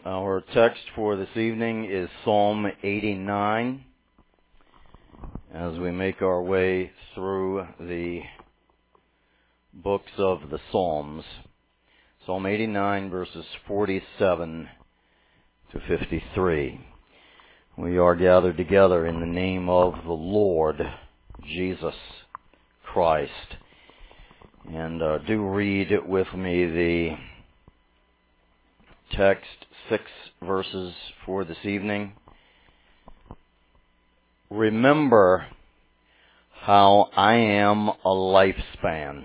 Our text for this evening is Psalm 89 as we make our way through the books of the Psalms. Psalm 89 verses 47 to 53. We are gathered together in the name of the Lord Jesus Christ. And do read with me the text, 6 verses for this evening. Remember how I am a lifespan.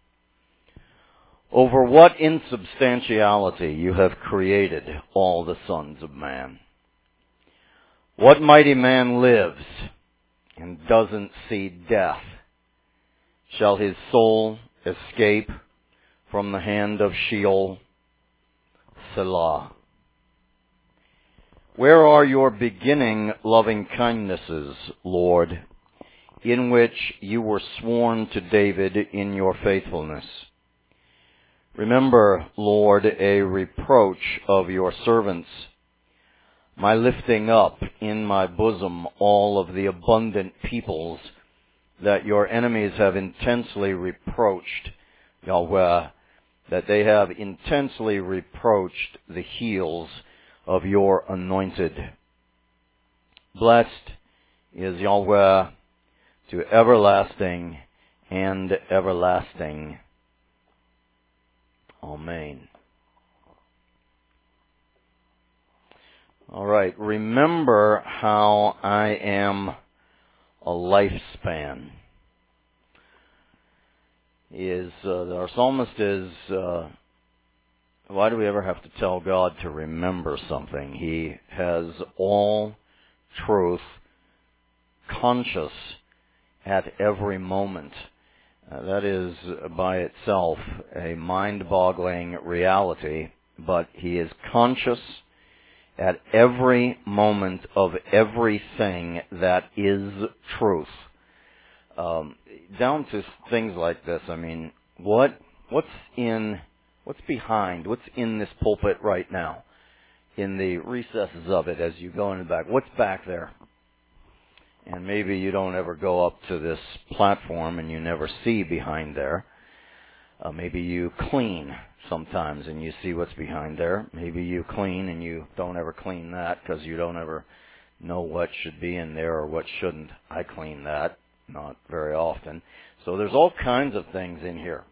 Over what insubstantiality you have created all the sons of man. What mighty man lives and doesn't see death? Shall his soul escape from the hand of Sheol? Selah. Where are your beginning loving kindnesses, Lord, in which you were sworn to David in your faithfulness? Remember, Lord, a reproach of your servants, my lifting up in my bosom all of the abundant peoples that your enemies have intensely reproached, Yahweh, that they have intensely reproached the heels of your anointed. Blessed is Yahweh to everlasting and everlasting. Amen. All right, remember how I am a lifespan. Our psalmist is, why do we ever have to tell God to remember something? He has all truth conscious at every moment. That is by itself a mind-boggling reality, but he is conscious at every moment of everything that is truth. Down to things like this. I mean, what's behind, what's in this pulpit right now, in the recesses of it as you go in the back? What's back there? And maybe you don't ever go up to this platform and you never see behind there. Maybe you clean sometimes and you see what's behind there. Maybe you clean and you don't ever clean that because you don't ever know what should be in there or what shouldn't. I clean that, not very often. So there's all kinds of things in here.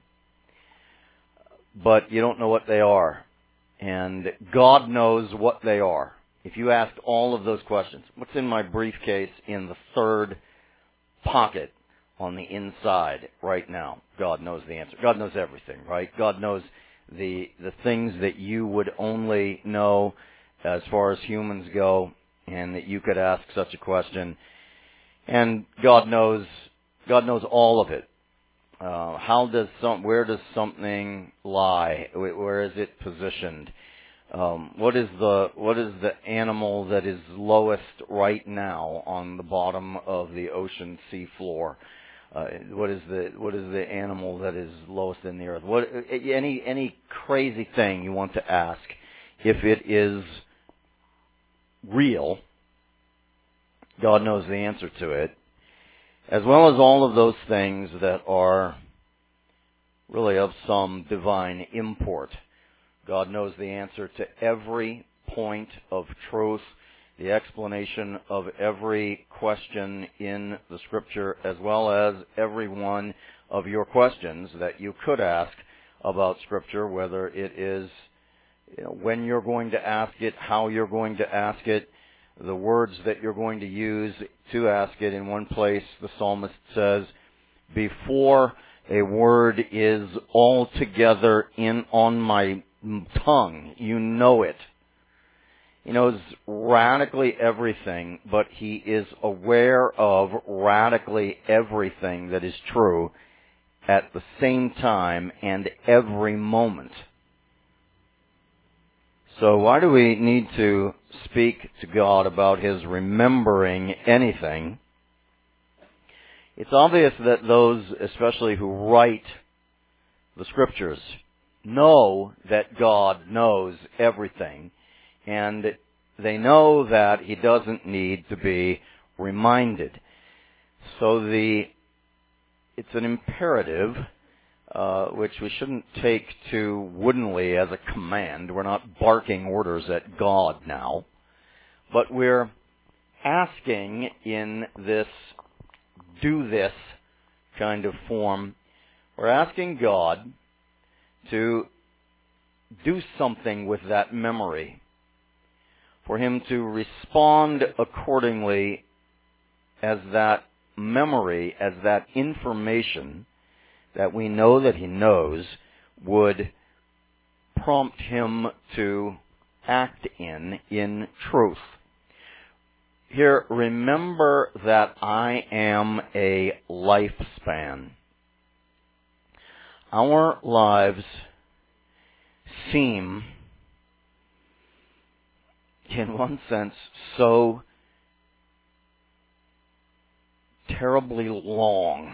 But you don't know what they are. And God knows what they are. If you ask all of those questions, what's in my briefcase in the third pocket on the inside right now? God knows the answer. God knows everything, right? God knows the things that you would only know as far as humans go, and that you could ask such a question. And God knows all of it. Where does something lie? Where is it positioned? What is the animal that is lowest right now on the bottom of the ocean sea floor? What is the animal that is lowest in the earth? Any crazy thing you want to ask, if it is real, God knows the answer to it, as well as all of those things that are really of some divine import. God knows the answer to every point of truth, the explanation of every question in the Scripture, as well as every one of your questions that you could ask about Scripture, whether it is when you're going to ask it, how you're going to ask it, the words that you're going to use to ask it. In one place, the psalmist says, before a word is altogether on my tongue, you know it. He knows radically everything, but he is aware of radically everything that is true at the same time and every moment. So why do we need to speak to God about his remembering anything? It's obvious that those, especially who write the Scriptures, know that God knows everything And they know that he doesn't need to be reminded. So it's an imperative, which we shouldn't take too woodenly as a command. We're not barking orders at God now. But we're asking in this do this kind of form, we're asking God to do something with that memory, for him to respond accordingly as that memory, as that information that we know that he knows would prompt him to act in truth. Here, remember that I am a lifespan. Our lives seem, in one sense, so terribly long.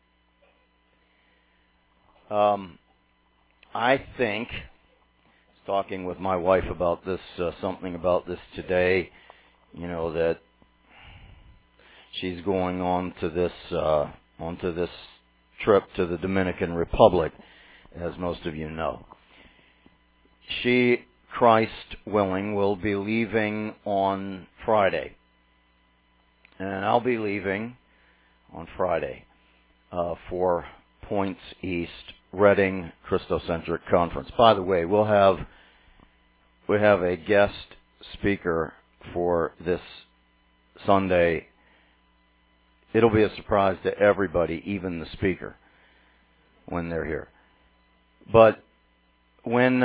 I think, talking with my wife about this, something about this today, that she's going onto this trip to the Dominican Republic, as most of you know. She, Christ willing, will be leaving on Friday. And I'll be leaving on Friday for Points East Reading Christocentric Conference. By the way, we have a guest speaker for this Sunday. It'll be a surprise to everybody, even the speaker, when they're here. But when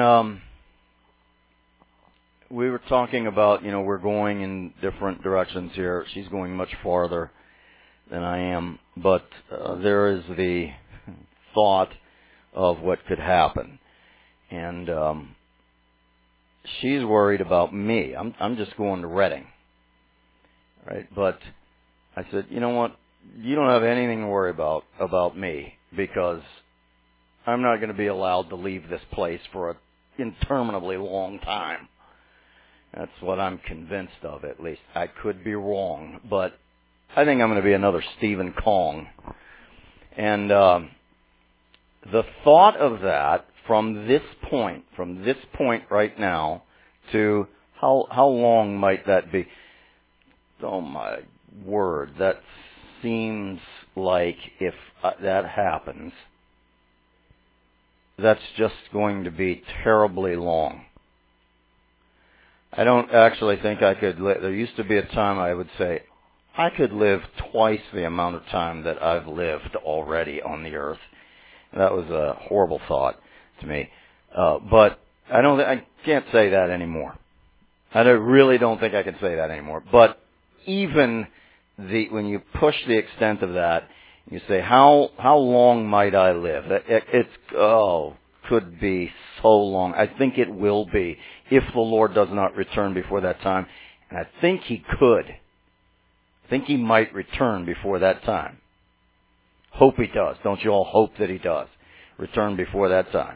we were talking about, we're going in different directions here. She's going much farther than I am, but there is the thought of what could happen. And she's worried about me. I'm just going to Reading, right? But I said, you know what? You don't have anything to worry about me, because I'm not going to be allowed to leave this place for an interminably long time. That's what I'm convinced of, at least. I could be wrong, but I think I'm going to be another Stephen Kong. And the thought of that from this point right now to how long might that be? Oh my word, that seems like if that happens, that's just going to be terribly long. I don't actually think I could live. There used to be a time I would say, I could live twice the amount of time that I've lived already on the earth. That was a horrible thought to me. But I can't say that anymore. I really don't think I can say that anymore. But even when you push the extent of that, you say, how long might I live? Could be so long. I think it will be, if the Lord does not return before that time. And I think he could. I think he might return before that time. Hope he does. Don't you all hope that he does return before that time?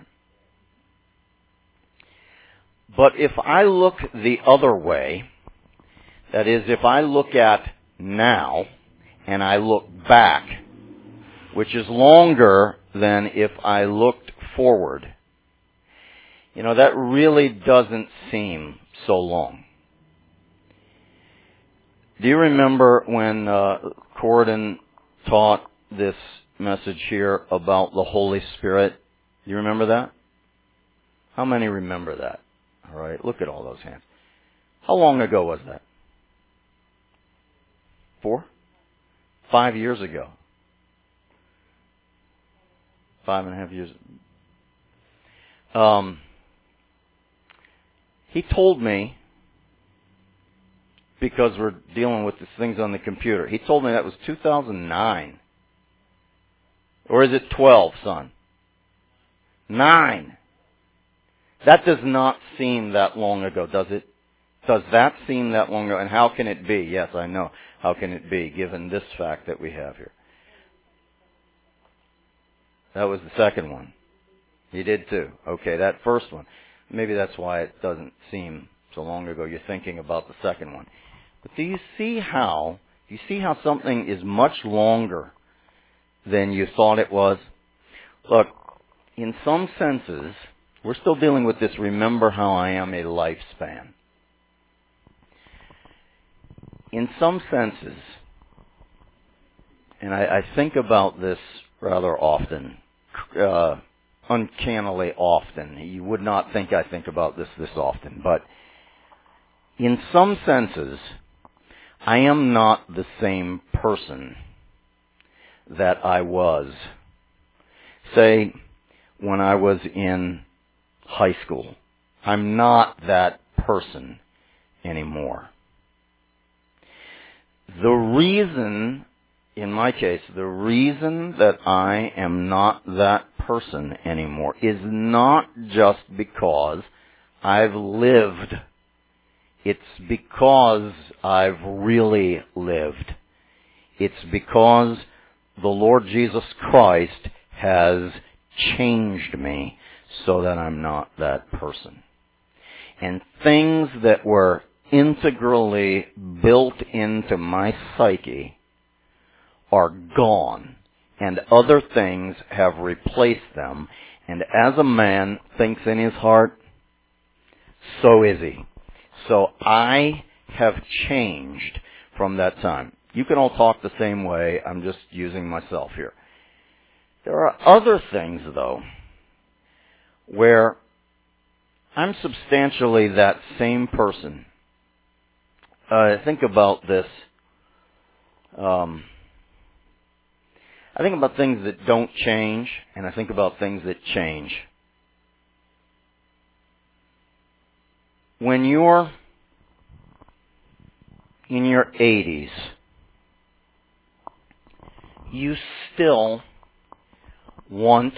But if I look the other way, that is, if I look at now and I look back, which is longer than if I looked forward, that really doesn't seem so long. Do you remember when Corydon taught this message here about the Holy Spirit? Do you remember that? How many remember that? All right, look at all those hands. How long ago was that? 4? 5 years ago. 5.5 years. He told me, because we're dealing with these things on the computer, he told me that was 2009. Or is it 12, son? 9. That does not seem that long ago, does it? Does that seem that long ago? And how can it be? Yes, I know. How can it be, given this fact that we have here? That was the second one. He did too. Okay, that first one. Maybe that's why it doesn't seem so long ago you're thinking about the second one. But do you see how something is much longer than you thought it was? Look, in some senses, we're still dealing with this remember how I am a lifespan. In some senses, and I think about this rather often, uncannily often. You would not think I think about this often, but in some senses, I am not the same person that I was, say, when I was in high school. I'm not that person anymore. The reason, in my case, the reason that I am not that person anymore is not just because I've lived. It's because I've really lived. It's because the Lord Jesus Christ has changed me so that I'm not that person. And things that were integrally built into my psyche are gone, and other things have replaced them. And as a man thinks in his heart, so is he. So I have changed from that time. You can all talk the same way. I'm just using myself here. There are other things, though, where I'm substantially that same person. Think about this. I think about things that don't change, and I think about things that change. When you're in your 80s, you still want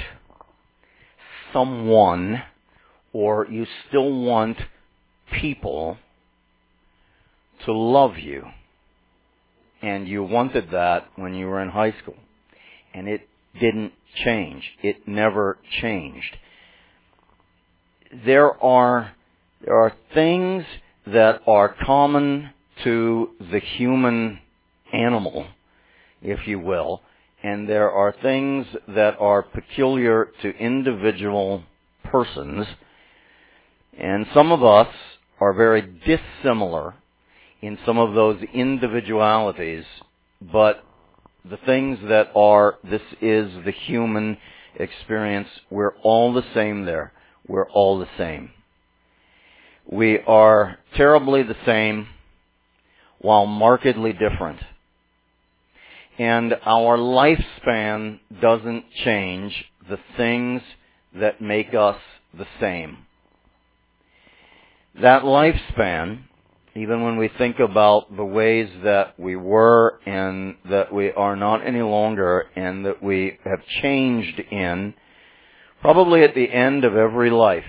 someone, or you still want people to love you. And you wanted that when you were in high school. And it didn't change. It never changed. There are things that are common to the human animal, if you will, and there are things that are peculiar to individual persons, and some of us are very dissimilar in some of those individualities, but the things that are, this is the human experience, we're all the same there. We're all the same. We are terribly the same while markedly different. And our lifespan doesn't change the things that make us the same. That lifespan, even when we think about the ways that we were and that we are not any longer and that we have changed in, probably at the end of every life,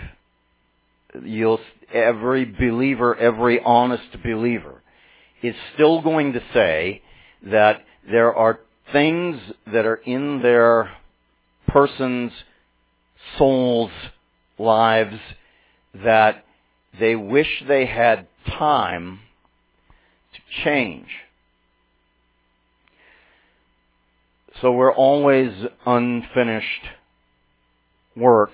every believer, every honest believer, is still going to say that there are things that are in their person's souls, lives, that they wish they had time to change. So we're always unfinished works.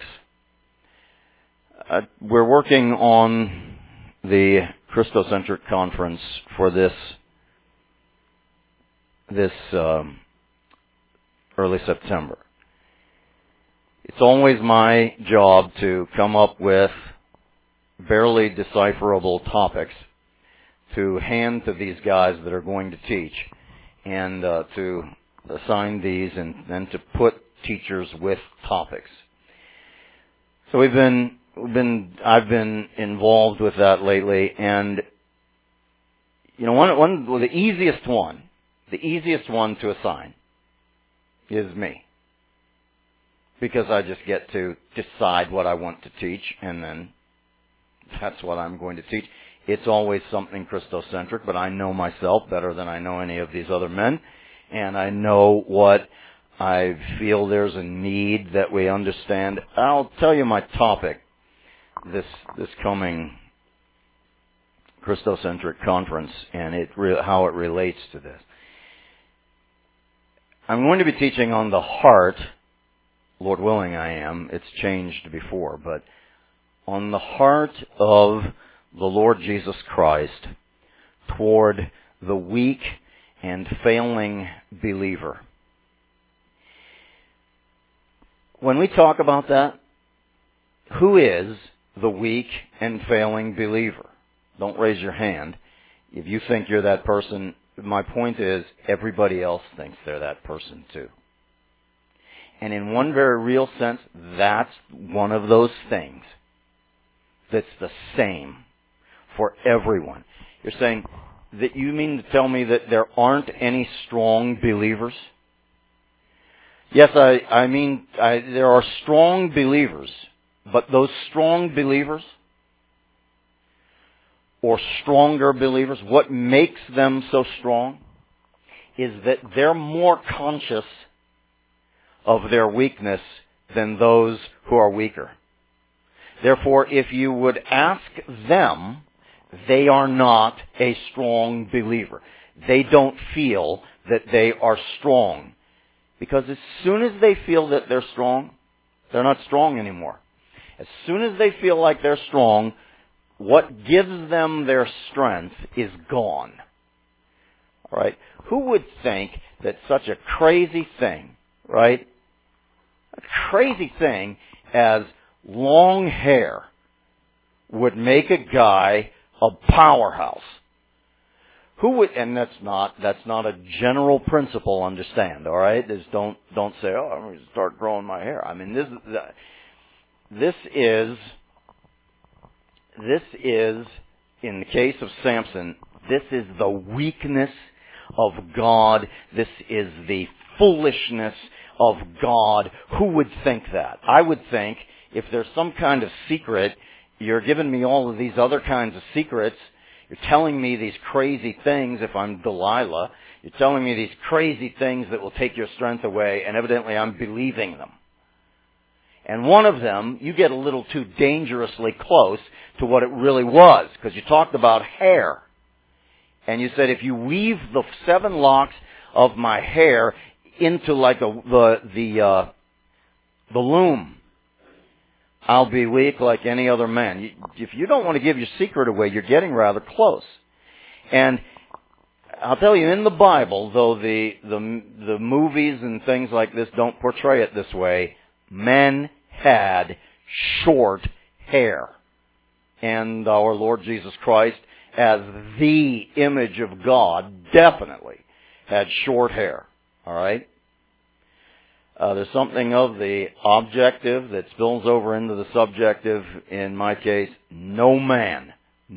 We're working on the Christocentric conference for this early September. It's always my job to come up with barely decipherable topics to hand to these guys that are going to teach, and to assign these and then to put teachers with topics. So I've been involved with that lately, and the easiest one to assign is me, because I just get to decide what I want to teach, and then that's what I'm going to teach. It's always something Christocentric, but I know myself better than I know any of these other men, and I know what I feel there's a need that we understand. I'll tell you my topic this coming Christocentric Conference and how it relates to this. I'm going to be teaching on the heart. Lord willing, I am. It's changed before, but on the heart of the Lord Jesus Christ toward the weak and failing believer. When we talk about that, who is the weak and failing believer? Don't raise your hand. If you think you're that person, my point is everybody else thinks they're that person too. And in one very real sense, that's one of those things that's the same for everyone. You're saying that you mean to tell me that there aren't any strong believers? Yes, I mean there are strong believers, but those strong believers or stronger believers, what makes them so strong is that they're more conscious of their weakness than those who are weaker. Therefore, if you would ask them, they are not a strong believer. They don't feel that they are strong. Because as soon as they feel that they're strong, they're not strong anymore. As soon as they feel like they're strong, what gives them their strength is gone. All right? Who would think that such a crazy thing, right? A crazy thing as long hair would make a guy a powerhouse? Who would, and that's not a general principle, understand, all right? Just don't say, oh, I'm going to start growing my hair. I mean, this is, in the case of Samson, this is the weakness of God. This is the foolishness of God. Who would think that? I would think if there's some kind of secret, you're giving me all of these other kinds of secrets. You're telling me these crazy things if I'm Delilah. You're telling me these crazy things that will take your strength away, and evidently I'm believing them. And one of them, you get a little too dangerously close to what it really was, because you talked about hair. And you said, if you weave the 7 locks of my hair into like the loom, I'll be weak like any other man. If you don't want to give your secret away, you're getting rather close. And I'll tell you, in the Bible, though the movies and things like this don't portray it this way, men had short hair. And our Lord Jesus Christ, as the image of God, definitely had short hair. All right? There's something of the objective that spills over into the subjective. In my case, no man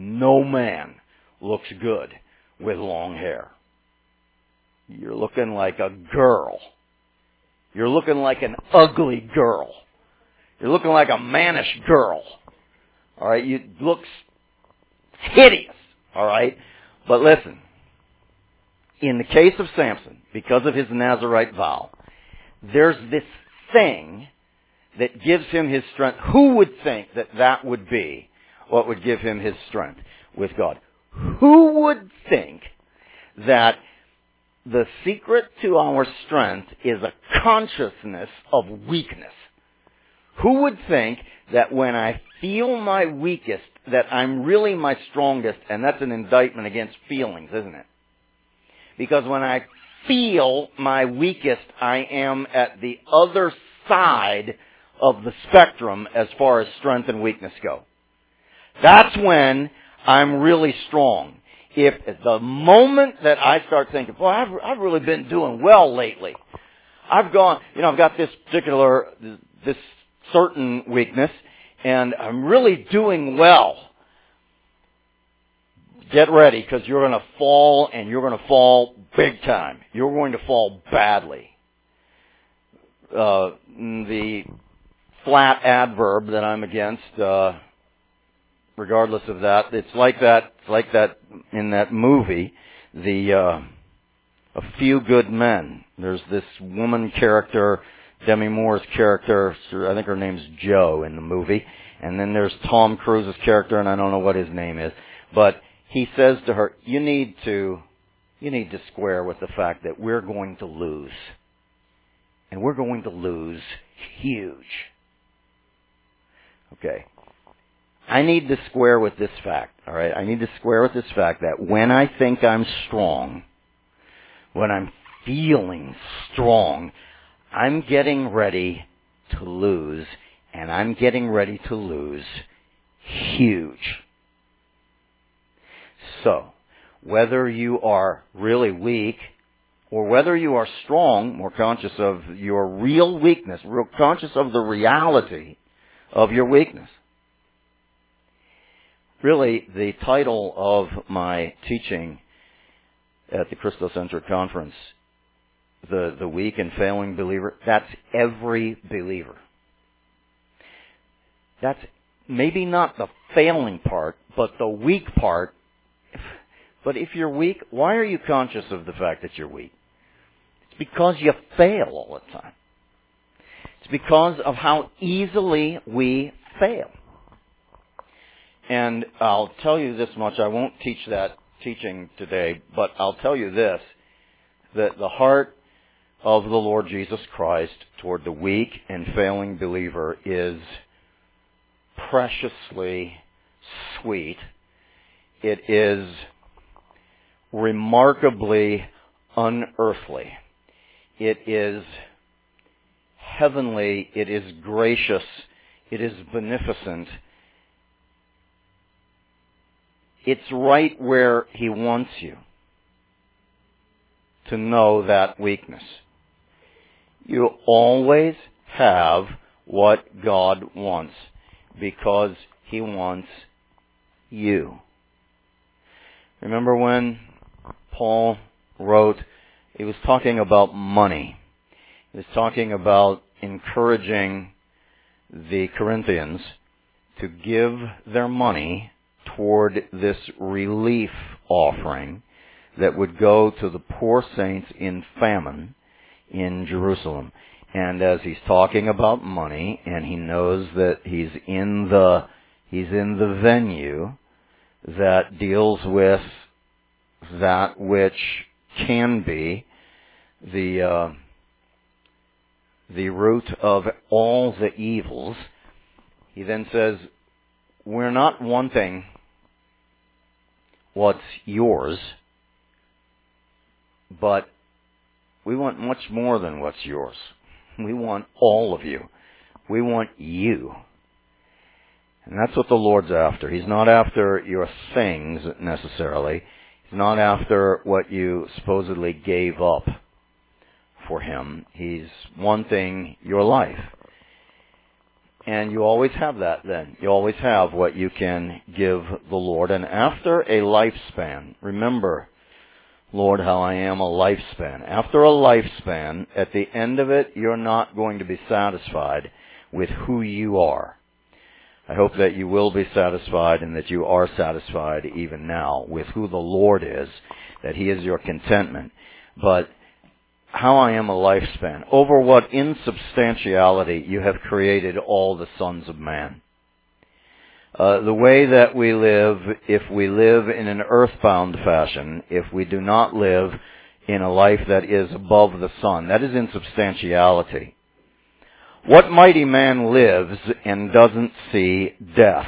looks good with long hair. You're looking like a girl. You're looking like an ugly girl. You're looking like a mannish girl. All right? You look hideous. All right? But listen, in the case of Samson, because of his Nazirite vow, there's this thing that gives him his strength. Who would think that that would be what would give him his strength with God? Who would think that the secret to our strength is a consciousness of weakness? Who would think that when I feel my weakest, that I'm really my strongest? And that's an indictment against feelings, isn't it? Because when I feel my weakest, I am at the other side of the spectrum as far as strength and weakness go. That's when I'm really strong. If at the moment that I start thinking, well, I've really been doing well lately. I've got this certain weakness, and I'm really doing well. Get ready, because you're going to fall, and you're going to fall big time. You're going to fall badly. The flat adverb that I'm against, regardless of that, it's like that in that movie, A Few Good Men. There's this woman character, Demi Moore's character, I think her name's Jo in the movie, and then there's Tom Cruise's character, and I don't know what his name is, but he says to her, you need to square with the fact that we're going to lose. And we're going to lose huge. Okay. I need to square with this fact, all right? I need to square with this fact that when I think I'm strong, when I'm feeling strong, I'm getting ready to lose, and I'm getting ready to lose huge. So, whether you are really weak or whether you are strong, more conscious of your real weakness, real conscious of the reality of your weakness. Really, the title of my teaching at the Christocentric Conference, the weak and failing believer, that's every believer. That's maybe not the failing part, but the weak part. But if you're weak, why are you conscious of the fact that you're weak? It's because you fail all the time. It's because of how easily we fail. And I'll tell you this much, I won't teach that teaching today, but I'll tell you this, that the heart of the Lord Jesus Christ toward the weak and failing believer is preciously sweet. It is remarkably unearthly. It is heavenly. It is gracious. It is beneficent. It's right where He wants you to know that weakness. You always have what God wants because He wants you. Remember when Paul wrote, he was talking about money. He was talking about encouraging the Corinthians to give their money toward this relief offering that would go to the poor saints in famine in Jerusalem. And as he's talking about money, and he knows that he's in the venue that deals with that which can be the root of all the evils, he then says, we're not wanting what's yours, but we want much more than what's yours. We want all of you. We want you. And that's what the Lord's after. He's not after your things necessarily. He's not after what you supposedly gave up for Him. He's wanting your life. And you always have that then. You always have what you can give the Lord. And after a lifespan, remember, Lord, how I am a lifespan. After a lifespan, at the end of it, you're not going to be satisfied with who you are. I hope that you will be satisfied and that you are satisfied even now with who the Lord is, that He is your contentment. But how I am a lifespan, over what insubstantiality you have created all the sons of man. The way that we live, if we live in an earthbound fashion, if we do not live in a life that is above the sun, that is insubstantiality. What mighty man lives and doesn't see death?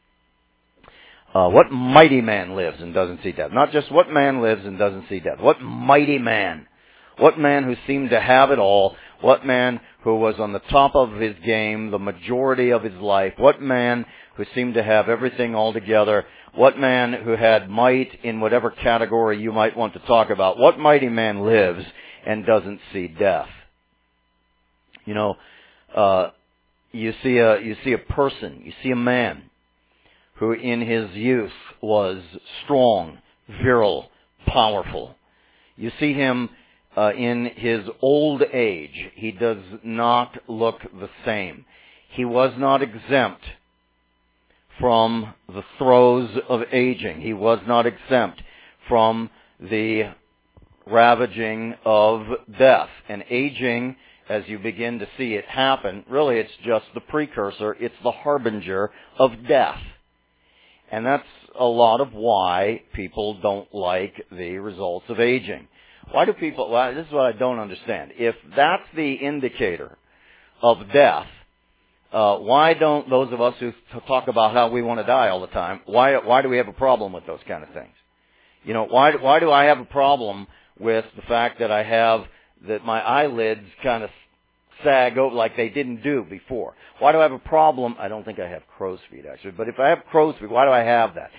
What mighty man lives and doesn't see death? Not just what man lives and doesn't see death. What mighty man? What man who seemed to have it all? What man who was on the top of his game the majority of his life? What man who seemed to have everything all together? What man who had might in whatever category you might want to talk about? What mighty man lives and doesn't see death? You know, you see a person, you see a man who in his youth was strong, virile, powerful. You see him in his old age. He does not look the same. He was not exempt from the throes of aging. He was not exempt from the ravaging of death. And aging, as you begin to see it happen, really it's just the precursor, it's the harbinger of death. And that's a lot of why people don't like the results of aging. Why do people, well, this is what I don't understand. If that's the indicator of death, why don't those of us who talk about how we want to die all the time, why do we have a problem with those kind of things? You know, why do I have a problem with the fact that my eyelids kind of sag over like they didn't do before? Why do I have a problem? I don't think I have crow's feet actually, but if I have crow's feet, why do I have that?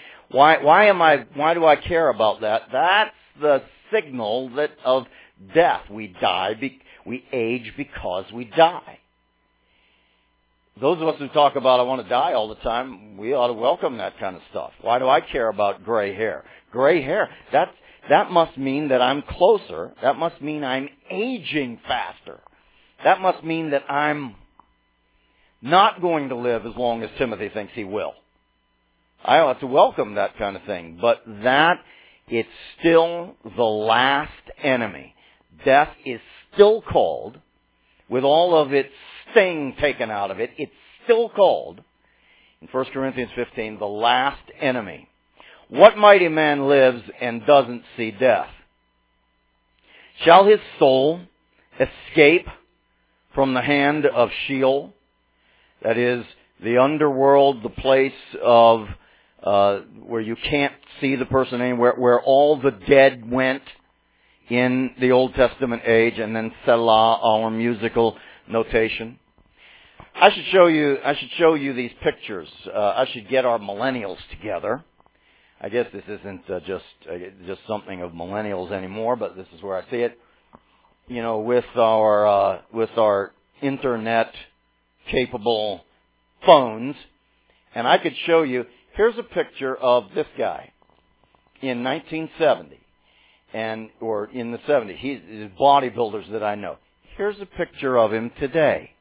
Why do I care about that? That's the signal of death. We age because we die. Those of us who talk about I want to die all the time, we ought to welcome that kind of stuff. Why do I care about gray hair? Gray hair, that must mean that I'm closer. That must mean I'm aging faster. That must mean that I'm not going to live as long as Timothy thinks he will. I ought to welcome that kind of thing. But it's still the last enemy. Death is still called, with all of its sting taken out of it, it's still called, in 1 Corinthians 15, the last enemy. What mighty man lives and doesn't see death? Shall his soul escape from the hand of Sheol? That is, the underworld, the place of where you can't see the person anywhere, where all the dead went in the Old Testament age, and then Selah, our musical notation. I should show you these pictures. I should get our millennials together. I guess this isn't just something of millennials anymore, but this is where I see it. You know, with our internet capable phones, and I could show you. Here's a picture of this guy in 1970, or in the 70s. He's bodybuilders that I know. Here's a picture of him today.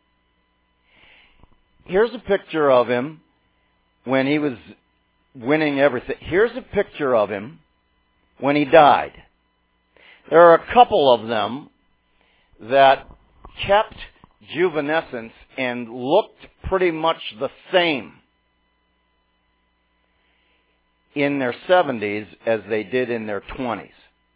Here's a picture of him when he was winning everything. Here's a picture of him when he died. There are a couple of them that kept juvenescence and looked pretty much the same in their 70s as they did in their 20s.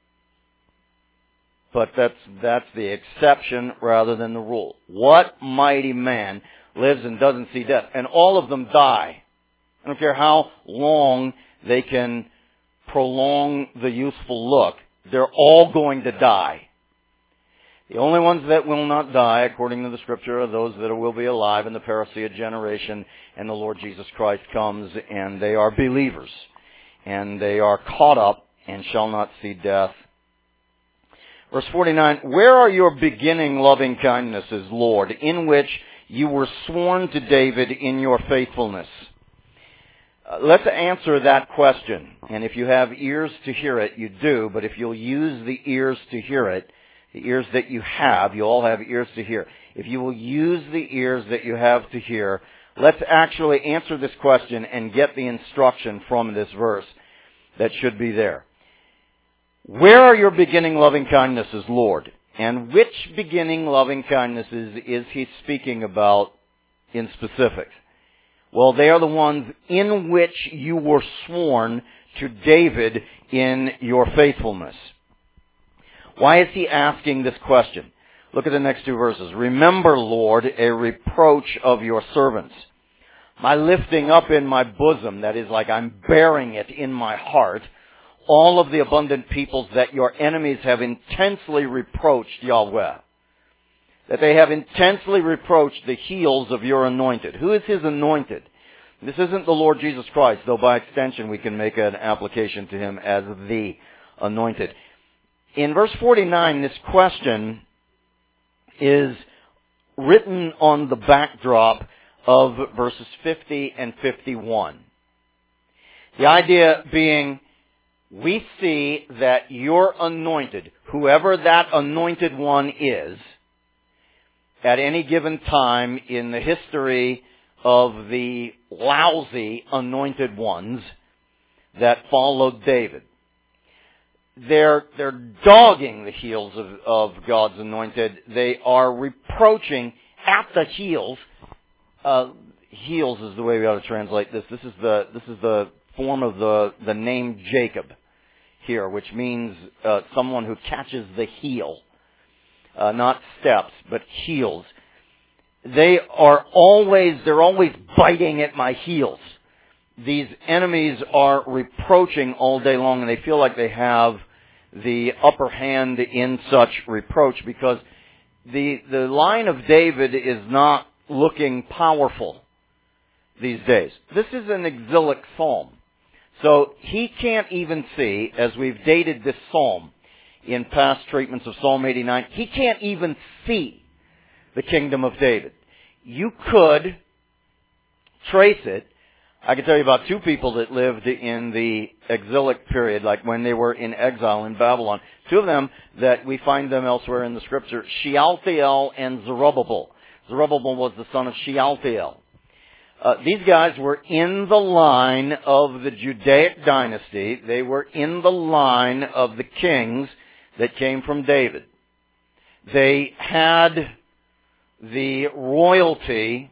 But that's the exception rather than the rule. What mighty man lives and doesn't see death? And all of them die. I don't care how long they can prolong the youthful look. They're all going to die. The only ones that will not die, according to the Scripture, are those that will be alive in the parousia generation, and the Lord Jesus Christ comes, and they are believers. And they are caught up and shall not see death. Verse 49, where are your beginning loving kindnesses, Lord, in which you were sworn to David in your faithfulness? Let's answer that question. And if you have ears to hear it, you do. But if you'll use the ears to hear it, the ears that you have, you all have ears to hear. If you will use the ears that you have to hear, let's actually answer this question and get the instruction from this verse that should be there. Where are your beginning loving kindnesses, Lord? And which beginning loving kindnesses is he speaking about in specifics? Well, they are the ones in which you were sworn to David in your faithfulness. Why is he asking this question? Look at the next two verses. Remember, Lord, a reproach of your servants. My lifting up in my bosom, that is like I'm bearing it in my heart, all of the abundant peoples that your enemies have intensely reproached Yahweh. That they have intensely reproached the heels of your anointed. Who is his anointed? This isn't the Lord Jesus Christ, though by extension we can make an application to him as the anointed. In verse 49, this question is written on the backdrop of verses 50 and 51. The idea being, we see that your anointed, whoever that anointed one is, at any given time in the history of the lousy anointed ones that followed David, they're dogging the heels of God's anointed. They are reproaching at the heels. Heels is the way we ought to translate this. This is the form of the name Jacob here, which means someone who catches the heel. Not steps, but heels. They're always biting at my heels. These enemies are reproaching all day long, and they feel like they have the upper hand in such reproach because the line of David is not looking powerful these days. This is an exilic psalm. So he can't even see, as we've dated this psalm in past treatments of Psalm 89, he can't even see the kingdom of David. You could trace it. I can tell you about two people that lived in the exilic period, like when they were in exile in Babylon. Two of them that we find them elsewhere in the scripture, Shealtiel and Zerubbabel. Zerubbabel was the son of Shealtiel. These guys were in the line of the Judaic dynasty. They were in the line of the kings that came from David. They had the royalty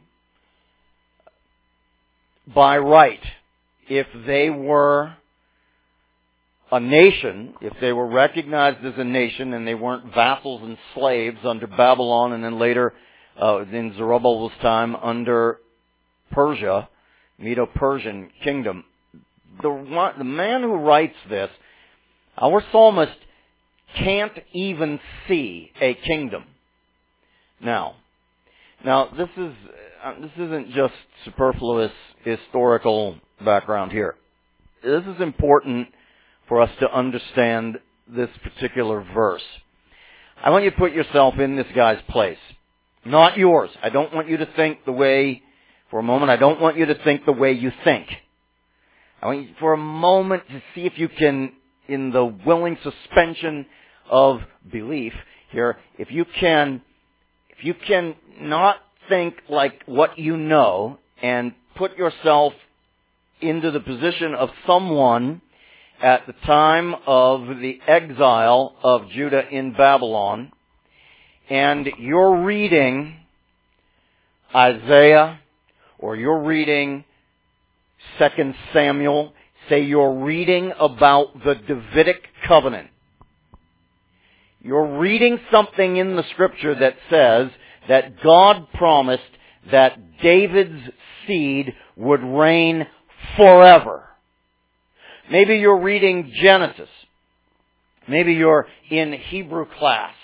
by right. If they were a nation, if they were recognized as a nation and they weren't vassals and slaves under Babylon and then later in Zerubbabel's time under Persia, Medo-Persian kingdom, the man who writes this, our psalmist can't even see a kingdom. Now this isn't just superfluous historical background here. This is important for us to understand this particular verse. I want you to put yourself in this guy's place, not yours. I don't want you to think for a moment, I don't want you to think the way you think. I want you for a moment to see if you can, in the willing suspension of belief here, if you can not think like what you know and put yourself into the position of someone at the time of the exile of Judah in Babylon, and you're reading Isaiah, or you're reading 2 Samuel, say you're reading about the Davidic covenant. You're reading something in the scripture that says that God promised that David's seed would reign forever. Maybe you're reading Genesis. Maybe you're in Hebrew class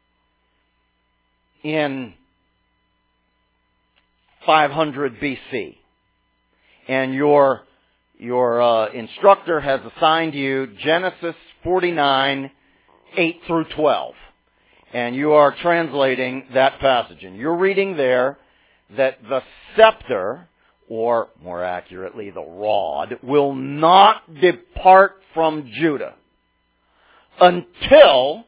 in 500 BC. And your instructor has assigned you Genesis 49, 8 through 12. And you are translating that passage. And you're reading there that the scepter, or more accurately, the rod, will not depart from Judah until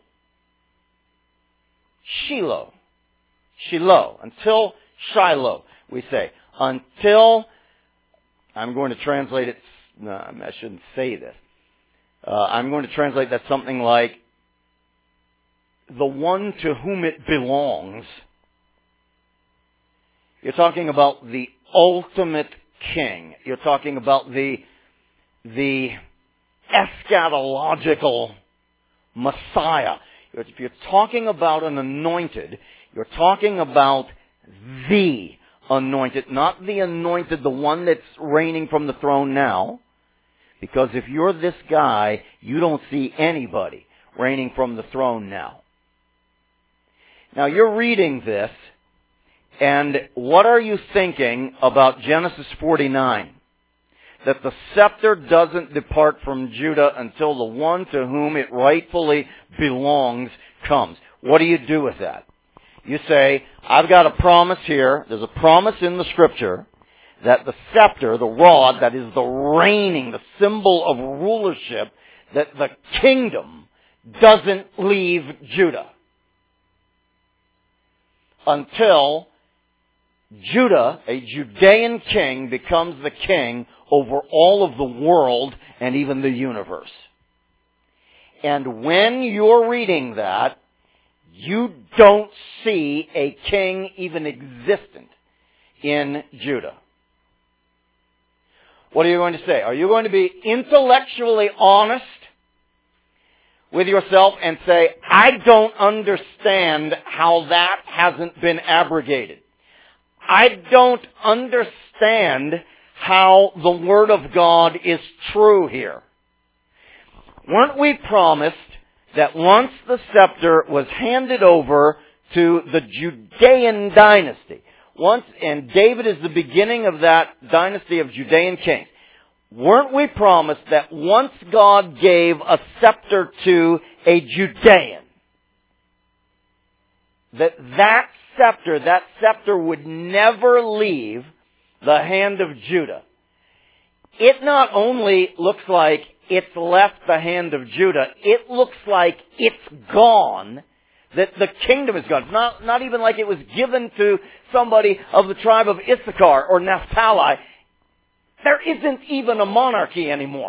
Shiloh, until Shiloh, we say. Until, I'm going to translate it, no, I shouldn't say this. I'm going to translate that something like, the one to whom it belongs. You're talking about the ultimate king. You're talking about the eschatological Messiah. If you're talking about an anointed, you're talking about the anointed, not the anointed, the one that's reigning from the throne now. Because if you're this guy, you don't see anybody reigning from the throne now. Now you're reading this, and what are you thinking about Genesis 49? That the scepter doesn't depart from Judah until the one to whom it rightfully belongs comes. What do you do with that? You say, I've got a promise here. There's a promise in the scripture that the scepter, the rod, that is the reigning, the symbol of rulership, that the kingdom doesn't leave Judah until Judah, a Judean king, becomes the king over all of the world and even the universe. And when you're reading that, you don't see a king even existent in Judah. What are you going to say? Are you going to be intellectually honest with yourself and say, I don't understand how that hasn't been abrogated. I don't understand how the Word of God is true here. Weren't we promised that once the scepter was handed over to the Judean dynasty, and David is the beginning of that dynasty of Judean kings, weren't we promised that once God gave a scepter to a Judean, that scepter would never leave the hand of Judah? It not only looks like it's left the hand of Judah, it looks like it's gone, that the kingdom is gone. It's not even like it was given to somebody of the tribe of Issachar or Naphtali. There isn't even a monarchy anymore.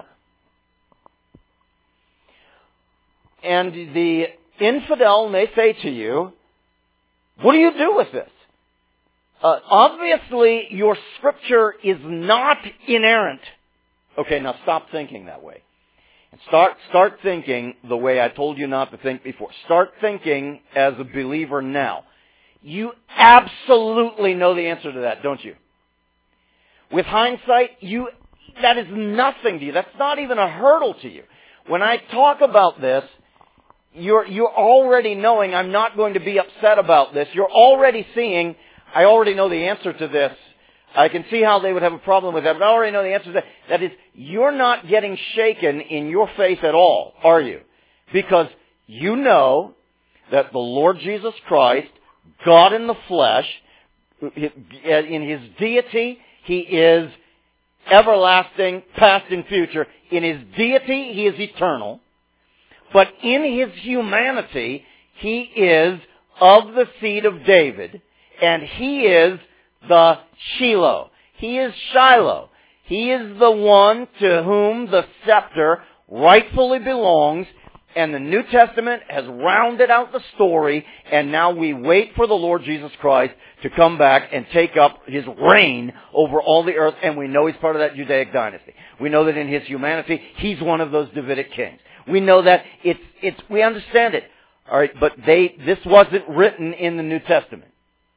And the infidel may say to you, what do you do with this? Obviously, your scripture is not inerrant. Okay, now stop thinking that way. And start thinking the way I told you not to think before. Start thinking as a believer now. You absolutely know the answer to that, don't you? With hindsight, that is nothing to you. That's not even a hurdle to you. When I talk about this, you're already knowing I'm not going to be upset about this. You're already seeing, I already know the answer to this. I can see how they would have a problem with that, but I already know the answer to that. That is, you're not getting shaken in your faith at all, are you? Because you know that the Lord Jesus Christ, God in the flesh, in His deity, He is everlasting, past and future. In His deity, He is eternal. But in His humanity, He is of the seed of David. And He is the Shiloh. He is Shiloh. He is the one to whom the scepter rightfully belongs. And the New Testament has rounded out the story, and now we wait for the Lord Jesus Christ to come back and take up His reign over all the earth, and we know He's part of that Judaic dynasty. We know that in His humanity, He's one of those Davidic kings. We know that we understand it. Alright, but this wasn't written in the New Testament.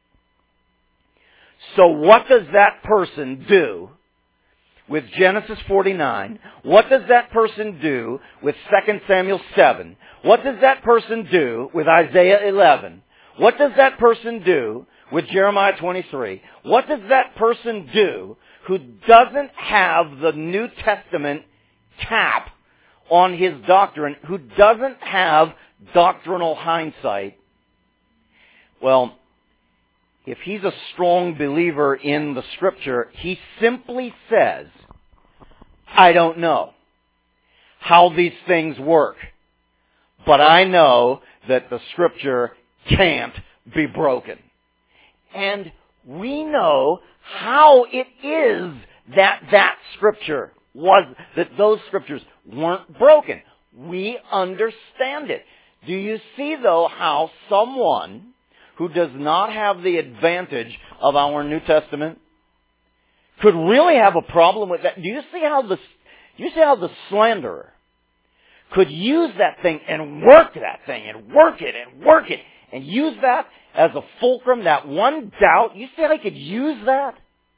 So what does that person do with Genesis 49? What does that person do with 2 Samuel 7? What does that person do with Isaiah 11? What does that person do with Jeremiah 23? What does that person do who doesn't have the New Testament cap on his doctrine, who doesn't have doctrinal hindsight? Well, if he's a strong believer in the Scripture, he simply says, I don't know how these things work, but I know that the Scripture can't be broken. And we know how it is that Scripture that those Scriptures weren't broken. We understand it. Do you see, though, how someone who does not have the advantage of our New Testament could really have a problem with that? Do you see how the slanderer could use that thing and work that thing and work it and use that as a fulcrum, that one doubt? You see how he could use that?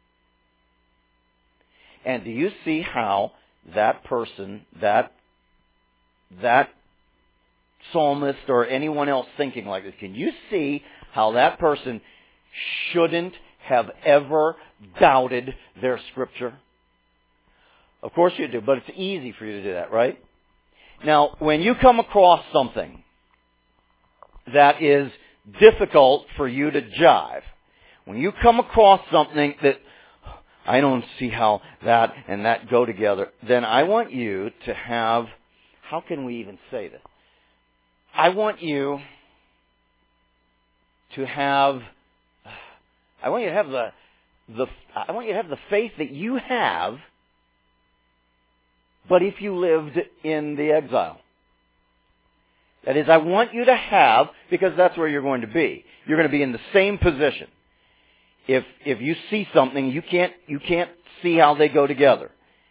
And do you see how that person, that psalmist or anyone else thinking like this, can you see how that person shouldn't have ever doubted their Scripture? Of course you do, but it's easy for you to do that, right? Now, when you come across something that is difficult for you to jive, when you come across something that I don't see how that and that go together, then I want you to have, how can we even say this? I want you to have the faith that you have, but if you lived in the exile. That is, I want you to have, because that's where you're going to be. You're going to be in the same position. If you see something, you can't see how they go together.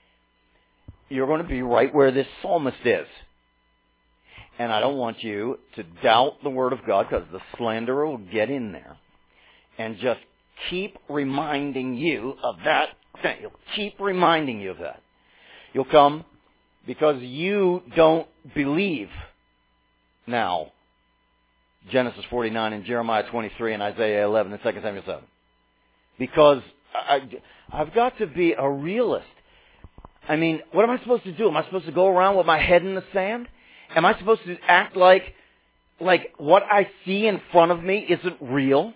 you're going to be right where this psalmist is. And I don't want you to doubt the Word of God, because the slanderer will get in there and just keep reminding you of that thing. He'll keep reminding you of that. You'll come because you don't believe now. Genesis 49 and Jeremiah 23 and Isaiah 11 and 2 Samuel 7. Because I've got to be a realist. I mean, what am I supposed to do? Am I supposed to go around with my head in the sand? Am I supposed to act like what I see in front of me isn't real?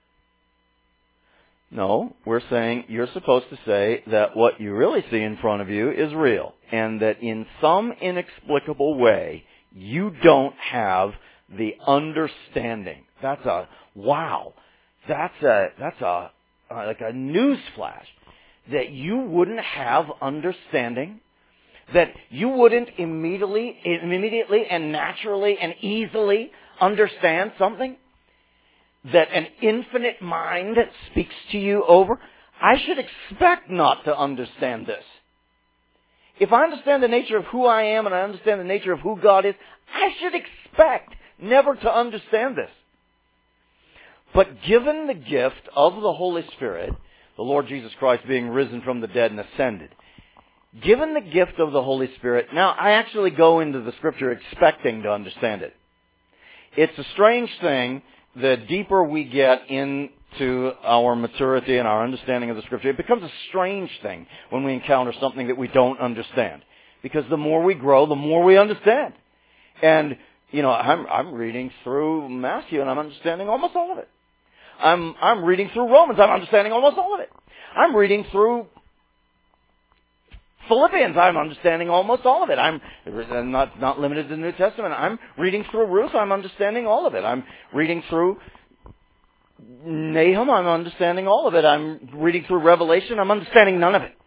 No, we're saying you're supposed to say that what you really see in front of you is real, and that in some inexplicable way, you don't have the understanding. That's a wow. That's like a news flash. That you wouldn't have understanding, that you wouldn't immediately and naturally and easily understand something that an infinite mind speaks to you over. I should expect not to understand this. If I understand the nature of who I am and I understand the nature of who God is, I should expect never to understand this. But given the gift of the Holy Spirit, the Lord Jesus Christ being risen from the dead and ascended, given the gift of the Holy Spirit, now I actually go into the Scripture expecting to understand it. It's a strange thing. The deeper we get into our maturity and our understanding of the Scripture, it becomes a strange thing when we encounter something that we don't understand. Because the more we grow, the more we understand. And, I'm reading through Matthew and I'm understanding almost all of it. I'm reading through Romans, I'm understanding almost all of it. I'm reading through Philippians, I'm understanding almost all of it. I'm not limited to the New Testament. I'm reading through Ruth, I'm understanding all of it. I'm reading through Nahum, I'm understanding all of it. I'm reading through Revelation, I'm understanding none of it.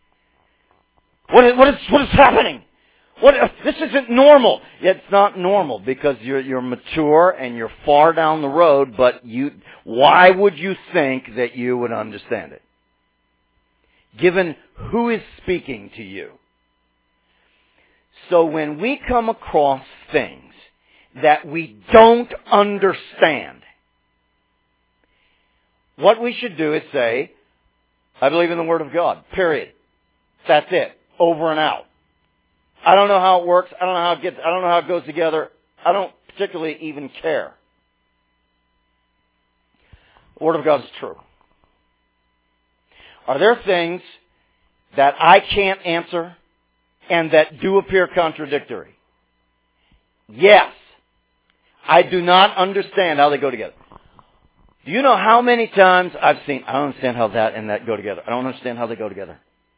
What is happening? This isn't normal. It's not normal because you're mature and you're far down the road, but why would you think that you would understand it? Given who is speaking to you. So when we come across things that we don't understand, what we should do is say, I believe in the Word of God, period. That's it. Over and out. I don't know how it works. I don't know how it goes together. I don't particularly even care. The Word of God is true. Are there things that I can't answer and that do appear contradictory? Yes. I do not understand how they go together. Do you know how many times I've seen, I don't understand how that and that go together. I don't understand how they go together.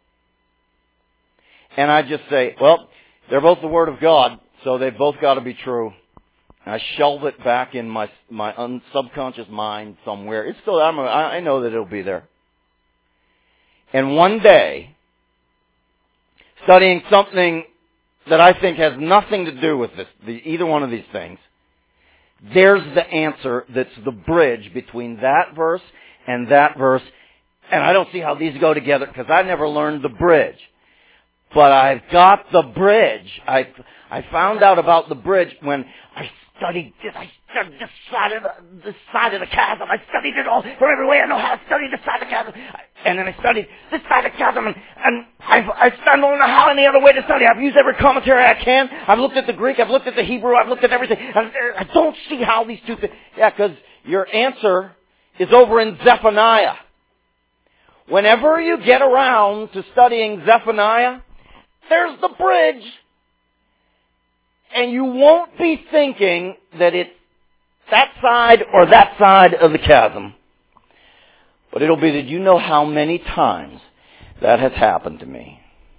And I just say, well, they're both the Word of God, so they've both got to be true. And I shelve it back in my subconscious mind somewhere. It's still, I know that it'll be there. And one day, studying something that I think has nothing to do with either one of these things, there's the answer that's the bridge between that verse and that verse. And I don't see how these go together because I never learned the bridge. But I've got the bridge. I found out about the bridge when I studied this. I studied this side of the chasm. I studied it all from every way I know how to study this side of the chasm. And then I studied this side of the chasm, and I don't know how any other way to study. I've used every commentary I can. I've looked at the Greek. I've looked at the Hebrew. I've looked at everything. And I don't see how these two things... Yeah, because your answer is over in Zephaniah. Whenever you get around to studying Zephaniah, there's the bridge. And you won't be thinking that it's that side or that side of the chasm. But it'll be that you know how many times that has happened to me.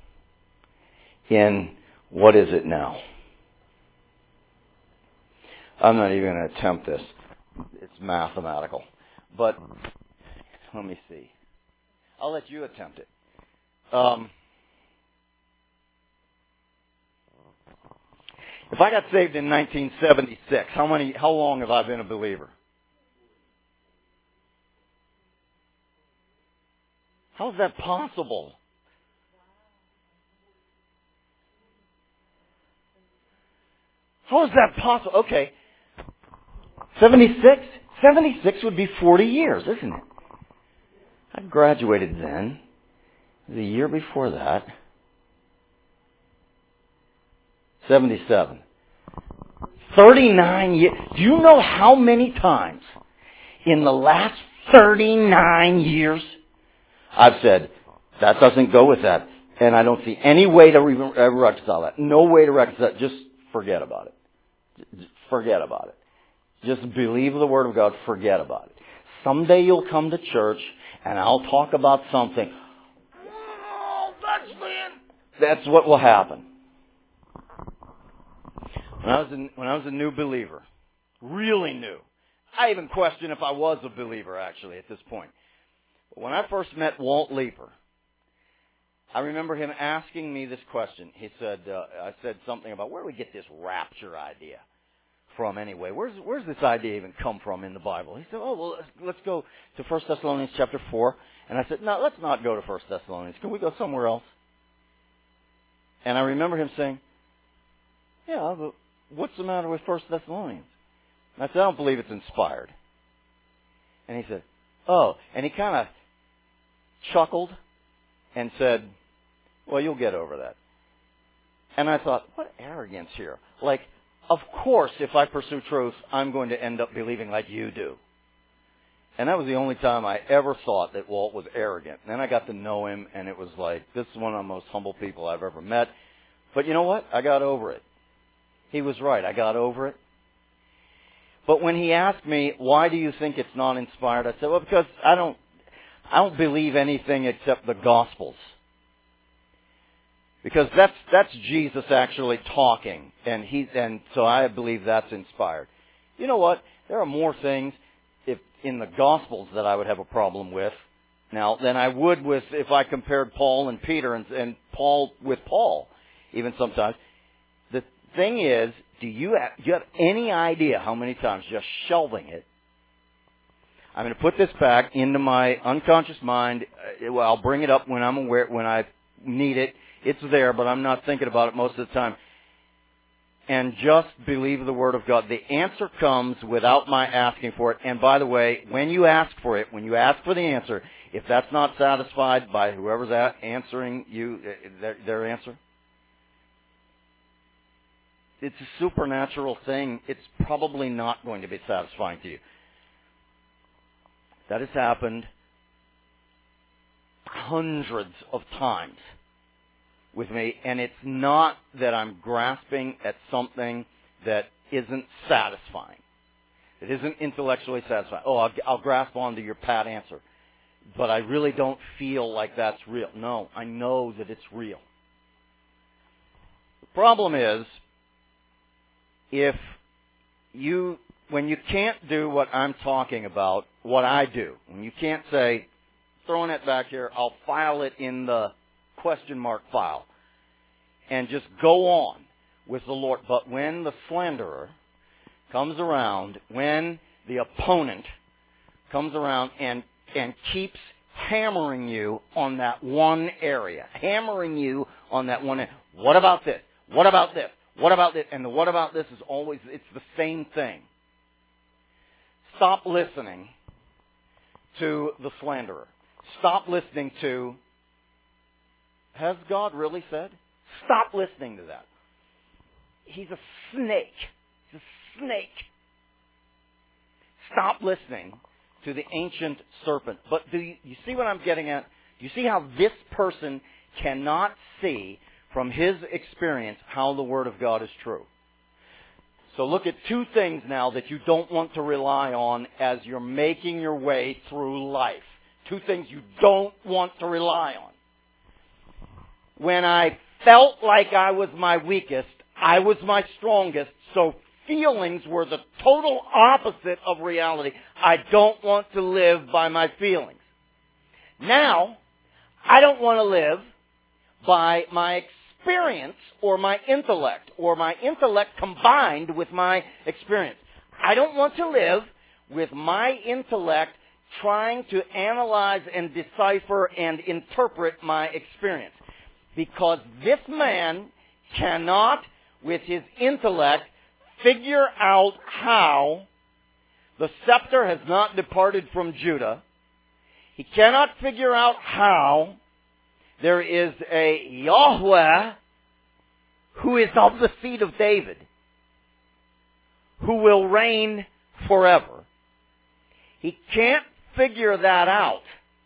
In, what is it now? I'm not even going to attempt this. It's mathematical. But, let me see. I'll let you attempt it. If I got saved in 1976, how long have I been a believer? How is that possible? How is that possible? Okay. 76? 76 would be 40 years, isn't it? I graduated then. The year before that. 77. 39 years. Do you know how many times in the last 39 years I've said, that doesn't go with that. And I don't see any way to reconcile that. No way to reconcile it. Just forget about it. Forget about it. Just believe the Word of God. Forget about it. Someday you'll come to church and I'll talk about something. Oh, that's what will happen. When I was a new believer, really new. I even question if I was a believer actually at this point. But when I first met Walt Leeper, I remember him asking me this question. He said, I said something about where do we get this rapture idea from anyway? Where's this idea even come from in the Bible? He said, oh, well, let's go to 1 Thessalonians chapter 4. And I said, no, let's not go to 1 Thessalonians. Can we go somewhere else? And I remember him saying, yeah, but what's the matter with 1 Thessalonians? And I said, I don't believe it's inspired. And he said, oh, and he kind of chuckled and said, well, you'll get over that. And I thought, what arrogance here. Like, of course, if I pursue truth, I'm going to end up believing like you do. And that was the only time I ever thought that Walt was arrogant. And then I got to know him, and it was like, this is one of the most humble people I've ever met. But you know what? I got over it. He was right. I got over it. But when he asked me, why do you think it's not inspired? I said, well, because I don't believe anything except the Gospels. Because that's Jesus actually talking. And so I believe that's inspired. You know what? There are more things in the Gospels that I would have a problem with now than I would with if I compared Paul and Peter and Paul with Paul, even sometimes. The thing is, do you have any idea how many times just shelving it? I'm going to put this back into my unconscious mind. I'll bring it up when I'm aware, when I need it. It's there, but I'm not thinking about it most of the time. And just believe the Word of God. The answer comes without my asking for it. And by the way, when you ask for it, when you ask for the answer, if that's not satisfied by whoever's answering you, their answer, it's a supernatural thing. It's probably not going to be satisfying to you. That has happened hundreds of times with me, and it's not that I'm grasping at something that isn't satisfying. It isn't intellectually satisfying. Oh, I'll grasp onto your pat answer, but I really don't feel like that's real. No, I know that it's real. The problem is, when you can't do what I'm talking about, what I do, when you can't say, throwing it back here, I'll file it in the question mark file and just go on with the Lord. But when the slanderer comes around, when the opponent comes around and keeps hammering you on that one area, what about this? What about this? What about this? And the what about this is always, it's the same thing. Stop listening to the slanderer. Stop listening to, has God really said? Stop listening to that. He's a snake. He's a snake. Stop listening to the ancient serpent. But do you see what I'm getting at? Do you see how this person cannot see from his experience how the Word of God is true? So look at two things now that you don't want to rely on as you're making your way through life. Two things you don't want to rely on. When I felt like I was my weakest, I was my strongest, so feelings were the total opposite of reality. I don't want to live by my feelings. Now, I don't want to live by my experience or my intellect combined with my experience. I don't want to live with my intellect trying to analyze and decipher and interpret my experience. Because this man cannot, with his intellect, figure out how the scepter has not departed from Judah. He cannot figure out how there is a Yahweh who is of the seed of David, who will reign forever. He can't figure that out.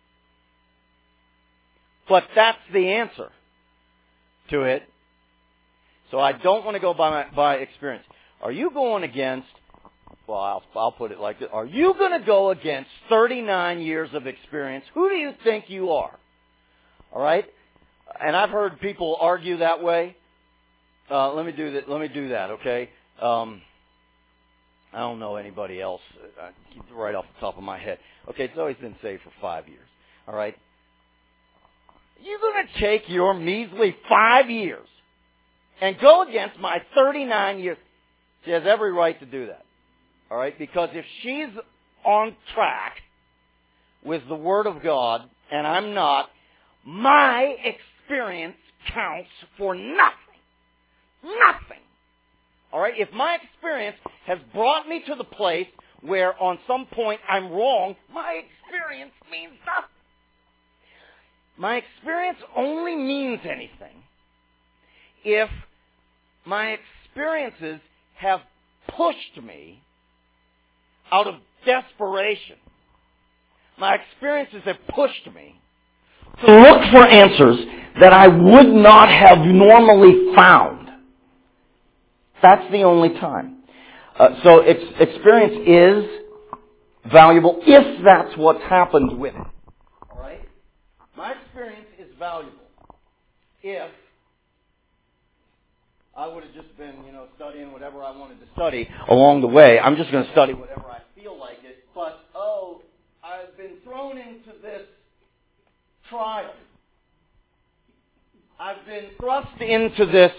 But that's the answer to it. So I don't want to go by experience. Are you going against, well, I'll put it like this. Are you going to go against 39 years of experience? Who do you think you are? All right? And I've heard people argue that way. Let me do that, okay? I don't know anybody else right off the top of my head. Okay, it's always been saved for 5 years. All right? You're going to take your measly 5 years and go against my 39 years. She has every right to do that. All right? Because if she's on track with the Word of God and I'm not, my experience counts for nothing. Nothing. All right? If my experience has brought me to the place where on some point I'm wrong, my experience means nothing. My experience only means anything if my experiences have pushed me out of desperation. My experiences have pushed me to look for answers that I would not have normally found. That's the only time. So experience is valuable if that's what's happened with it. All right? My experience is valuable if I would have just been, studying whatever I wanted to study along the way. I'm just going to study whatever I feel like it. But, I've been thrown into this trial. I've been thrust into this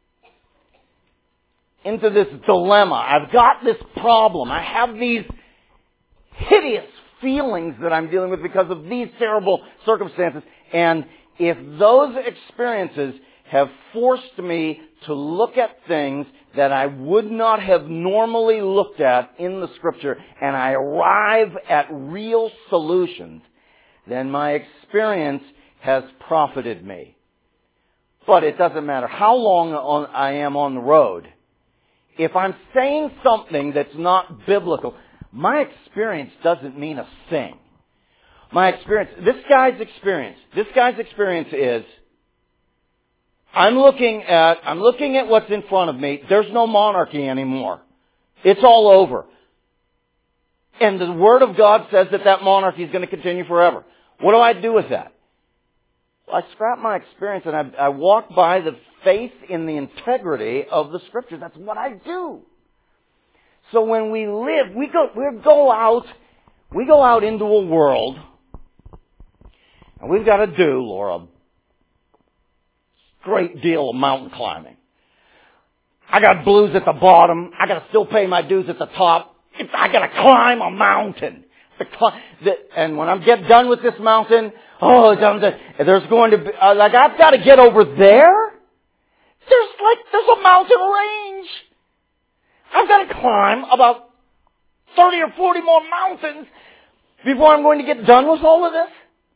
dilemma. I've got this problem. I have these hideous feelings that I'm dealing with because of these terrible circumstances. And if those experiences have forced me to look at things that I would not have normally looked at in the Scripture, and I arrive at real solutions, then my experience has profited me. But it doesn't matter how long I am on the road. If I'm saying something that's not biblical, my experience doesn't mean a thing. This guy's experience is, I'm looking at what's in front of me. There's no monarchy anymore. It's all over. And the Word of God says that monarchy is going to continue forever. What do I do with that? Well, I scrap my experience and I walk by the faith in the integrity of the Scripture. That's what I do. So when we live, we go out into a world, and we've got to do, Laura, a great deal of mountain climbing. I got blues at the bottom. I got to still pay my dues at the top. I got to climb a mountain. And when I get done with this mountain, there's going to be, I've got to get over there. There's a mountain range. I've got to climb about 30 or 40 more mountains before I'm going to get done with all of this.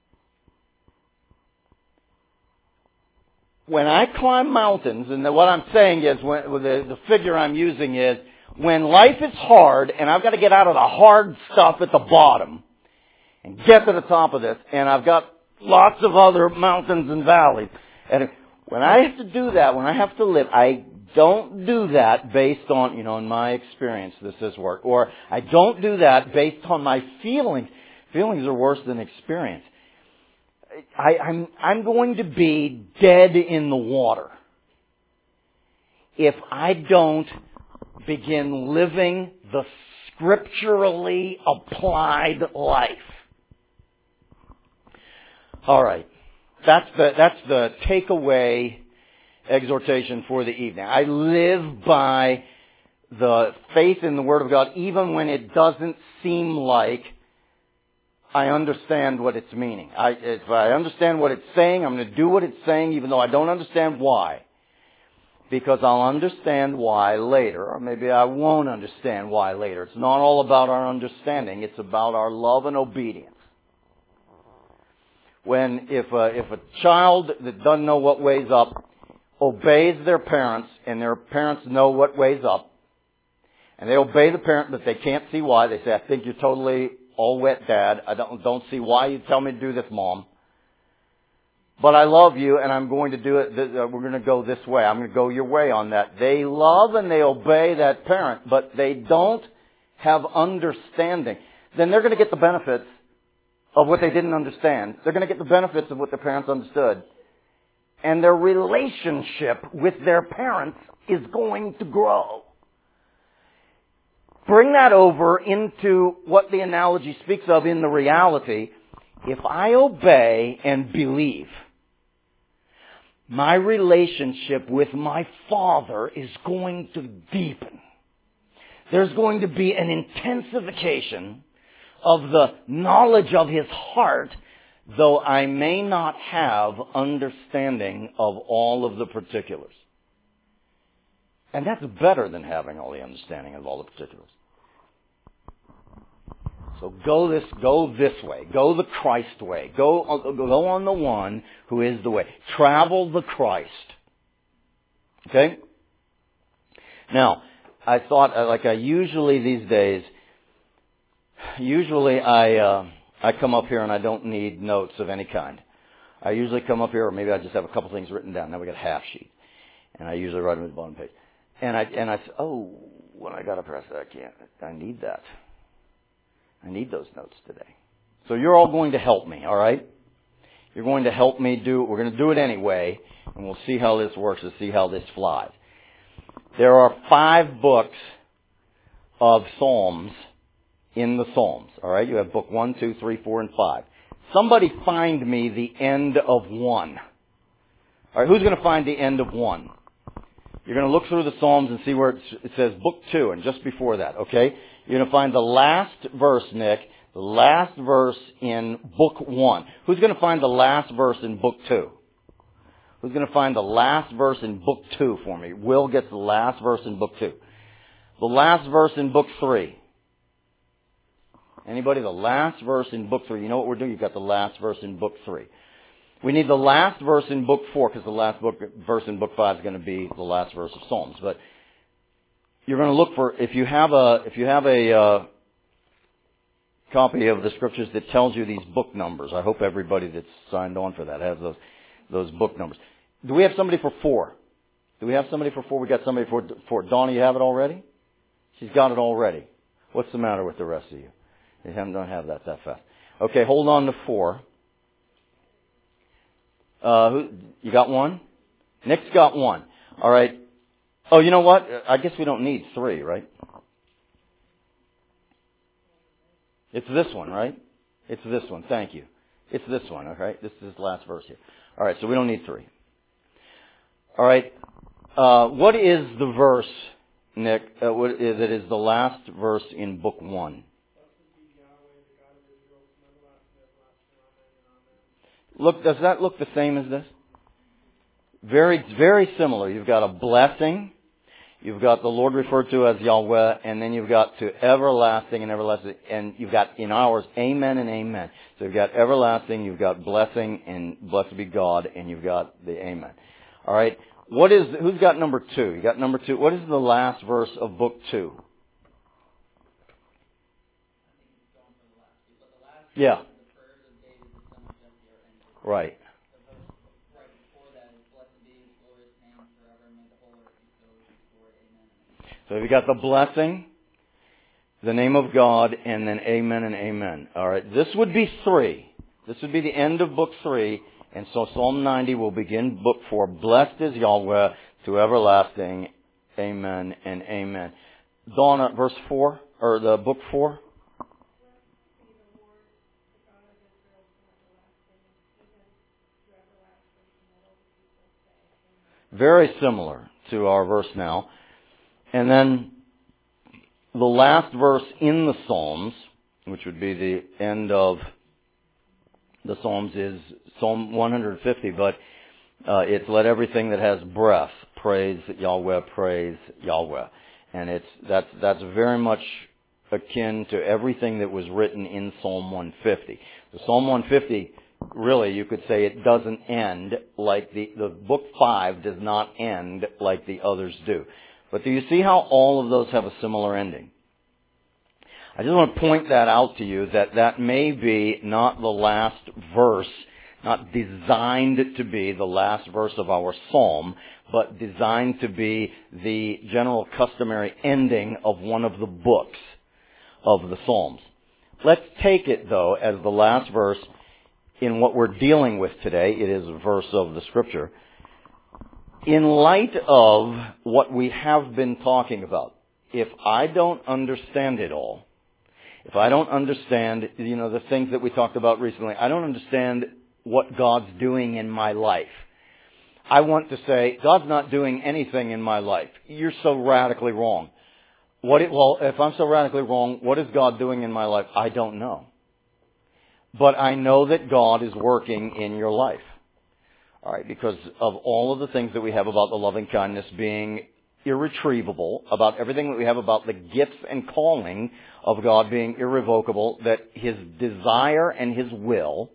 When I climb mountains, and what I'm saying is, the figure I'm using is, when life is hard and I've got to get out of the hard stuff at the bottom and get to the top of this, and I've got lots of other mountains and valleys, and when I have to do that, when I have to live, I don't do that based on, in my experience, this has worked. Or I don't do that based on my feelings. Feelings are worse than experience. I'm going to be dead in the water if I don't begin living the scripturally applied life. All right. That's the takeaway exhortation for the evening. I live by the faith in the Word of God even when it doesn't seem like I understand what it's meaning. If I understand what it's saying, I'm going to do what it's saying even though I don't understand why. because I'll understand why later, or maybe I won't understand why later. It's not all about our understanding. It's about our love and obedience. If a child that doesn't know what way's up obeys their parents, and their parents know what way's up, and they obey the parent, but they can't see why. They say, I think you're totally all wet, Dad. I don't see why you tell me to do this, Mom. But I love you, and I'm going to do it. We're going to go this way. I'm going to go your way on that. They love and they obey that parent, but they don't have understanding. Then they're going to get the benefits of what they didn't understand. They're going to get the benefits of what their parents understood. And their relationship with their parents is going to grow. Bring that over into what the analogy speaks of in the reality. If I obey and believe, my relationship with my Father is going to deepen. There's going to be an intensification of the knowledge of His heart, though I may not have understanding of all of the particulars. And that's better than having all the understanding of all the particulars. So go this way. Go the Christ way. Go on the one who is the way. Travel the Christ. Okay? Now, I thought, like I usually these days, I come up here and I don't need notes of any kind. I usually come up here, or maybe I just have a couple things written down. Now we got a half sheet. And I usually write them at the bottom page. And I said, when I got up here, I said, I need that. I need those notes today. So you're all going to help me, all right? You're going to help me we're going to do it anyway, and we'll see how this works and see how this flies. There are 5 books of Psalms in the Psalms, all right? You have book 1, 2, 3, 4, and 5. Somebody find me the end of 1. All right, who's going to find the end of 1? You're going to look through the Psalms and see where it says book 2 and just before that, okay? You're going to find the last verse, Nick, the last verse in book 1. Who's going to find the last verse in book 2? Who's going to find the last verse in book 2 for me? Will gets the last verse in book 2. The last verse in book 3. Anybody? The last verse in book 3. You know what we're doing? You've got the last verse in book 3. We need the last verse in book 4 because the last verse in book 5 is going to be the last verse of Psalms. But you're going to look for, if you have a copy of the scriptures that tells you these book numbers. I hope everybody that's signed on for that has those book numbers. Do we have somebody for 4? Do we have somebody for 4? We got somebody for 4. Donna, you have it already? She's got it already. What's the matter with the rest of you? You don't have that fast. Okay, hold on to 4. You got 1? Nick's got 1. All right. Oh, you know what? I guess we don't need 3, right? It's this one, right? It's this one. Thank you. It's this one, okay? This is the last verse here. All right, so we don't need 3. All right. What is the verse, Nick, that is the last verse in book 1? Look, does that look the same as this? Very, very similar. You've got a blessing. You've got the Lord referred to as Yahweh, and then you've got to everlasting and everlasting, and you've got in ours, amen and amen. So you've got everlasting, you've got blessing, and blessed be God, and you've got the amen. All right. Who's got number 2? You got number 2. What is the last verse of book 2? Yeah. Right. So you got the blessing, the name of God, and then amen and amen. All right. This would be 3. This would be the end of book 3. And so Psalm 90 will begin book 4. Blessed is Yahweh to everlasting. Amen and amen. Donna, verse 4, or the book 4. Very similar to our verse now. And then the last verse in the Psalms, which would be the end of the Psalms, is Psalm 150, but it's let everything that has breath praise Yahweh, praise Yahweh. And that's very much akin to everything that was written in Psalm 150. So Psalm 150, really, you could say it doesn't end like the book 5 does not end like the others do. But do you see how all of those have a similar ending? I just want to point that out to you, that may be not the last verse, not designed to be the last verse of our psalm, but designed to be the general customary ending of one of the books of the Psalms. Let's take it, though, as the last verse in what we're dealing with today. It is a verse of the Scripture. In light of what we have been talking about, if I don't understand it all, if I don't understand, the things that we talked about recently, I don't understand what God's doing in my life. I want to say, God's not doing anything in my life. You're so radically wrong. Well, if I'm so radically wrong, what is God doing in my life? I don't know. But I know that God is working in your life. All right, because of all of the things that we have about the loving kindness being irretrievable, about everything that we have about the gifts and calling of God being irrevocable, that His desire and His will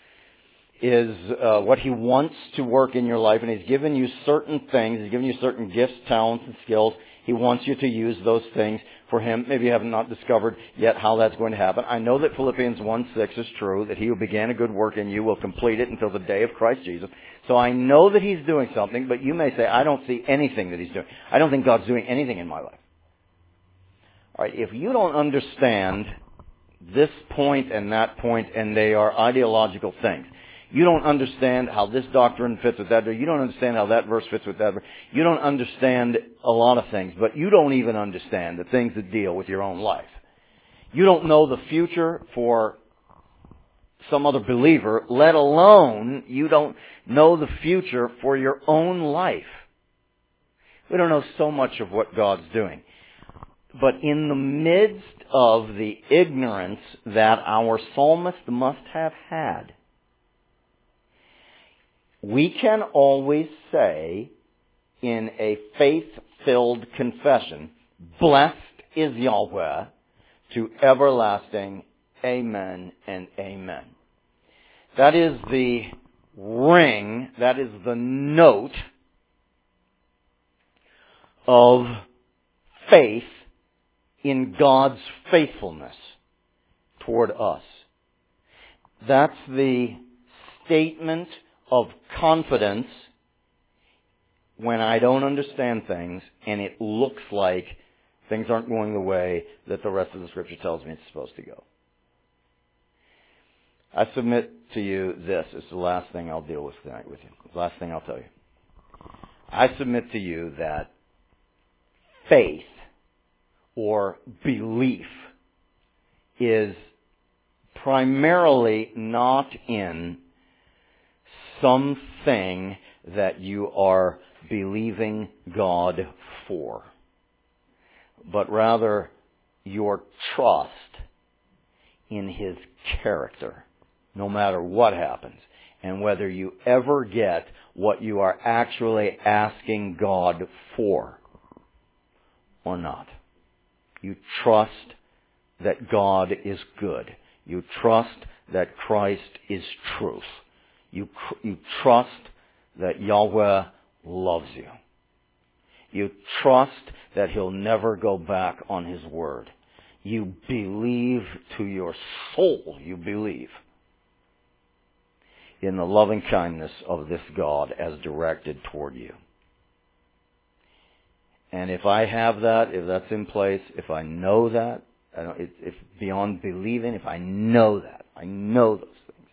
is what He wants to work in your life, and He's given you certain things, He's given you certain gifts, talents, and skills. He wants you to use those things for Him. Maybe you have not discovered yet how that's going to happen. I know that Philippians 1:6 is true, that He who began a good work in you will complete it until the day of Christ Jesus. So I know that He's doing something, but you may say, I don't see anything that He's doing. I don't think God's doing anything in my life. All right, if you don't understand this point and that point, and they are ideological things, you don't understand how this doctrine fits with that, or you don't understand how that verse fits with that verse. You don't understand a lot of things, but you don't even understand the things that deal with your own life. You don't know the future for some other believer, let alone you don't know the future for your own life. We don't know so much of what God's doing. But in the midst of the ignorance that our psalmist must have had, we can always say in a faith-filled confession, blessed is Yahweh to everlasting amen and amen. That is the ring, that is the note of faith in God's faithfulness toward us. That's the statement of confidence when I don't understand things and it looks like things aren't going the way that the rest of the Scripture tells me it's supposed to go. I submit to you this. It's the last thing I'll deal with tonight with you. The last thing I'll tell you. I submit to you that faith or belief is primarily not in something that you are believing God for, but rather your trust in His character, no matter what happens, and whether you ever get what you are actually asking God for or not. You trust that God is good. You trust that Christ is truth. You trust that Yahweh loves you. You trust that He'll never go back on His word. You believe to your soul, you believe in the loving kindness of this God as directed toward you. And if I have that, if that's in place, if I know that, if beyond believing, if I know that, I know those things,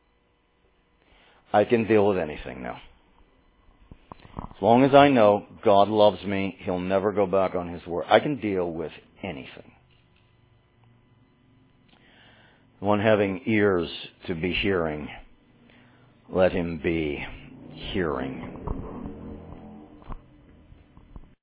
I can deal with anything now. As long as I know God loves me, He'll never go back on His word, I can deal with anything. One having ears to be hearing, let him be hearing.